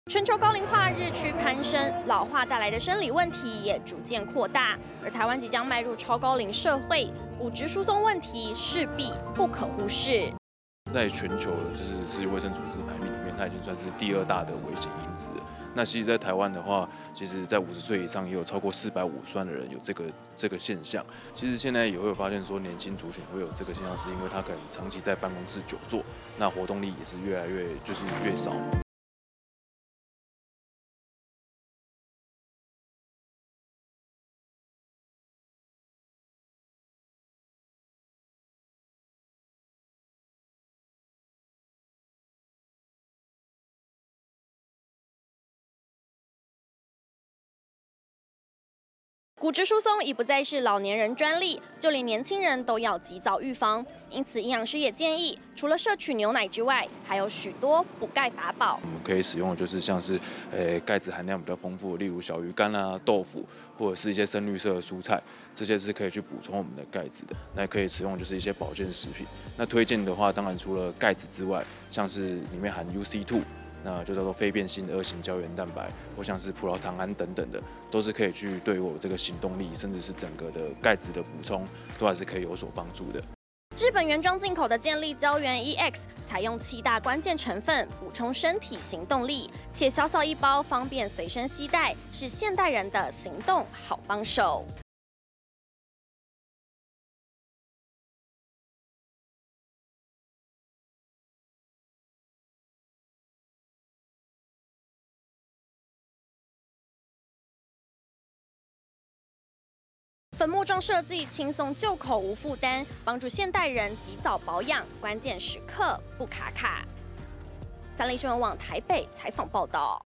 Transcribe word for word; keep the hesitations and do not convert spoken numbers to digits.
全球高龄化日趋攀升，老化带来的生理问题也逐渐扩大。而台湾即将迈入超高龄社会，骨质疏松问题势必不可忽视。 在全球就是世界卫生组织排名里面，它已经算是第二大的危险因子了。那其实，在台湾的话，其实在五十岁以上也有超过四百五十万的人有这个这个现象。其实现在也会有发现说，年轻族群会有这个现象，是因为他可能长期在办公室久坐，那活动力也是越来越就是越少。 骨质疏松已不再是老年人专利，就连年轻人都要及早预防。因此，营养师也建议，除了摄取牛奶之外，还有许多补钙法宝。 我们可以使用的就是像是，呃，钙质含量比较丰富的，例如小鱼干啊、豆腐，或者是一些深绿色的蔬菜，这些是可以去补充我们的钙质的。那可以使用就是一些保健食品。那推荐的话，当然除了钙质之外，像是里面含 U C 二。那就叫做非变性二型胶原蛋白，或像是葡萄糖胺等等的，都是可以去对我这个行动力，甚至是整个的钙质的补充，都还是可以有所帮助的。 日本原装进口的健力胶原 E X 采用七大关键成分补充身体行动力，且小小一包方便随身携带，是现代人的行动好帮手。粉末状设计轻松就口无负担，帮助现代人及早保养，关键时刻不卡卡。三立新闻网台北采访报道。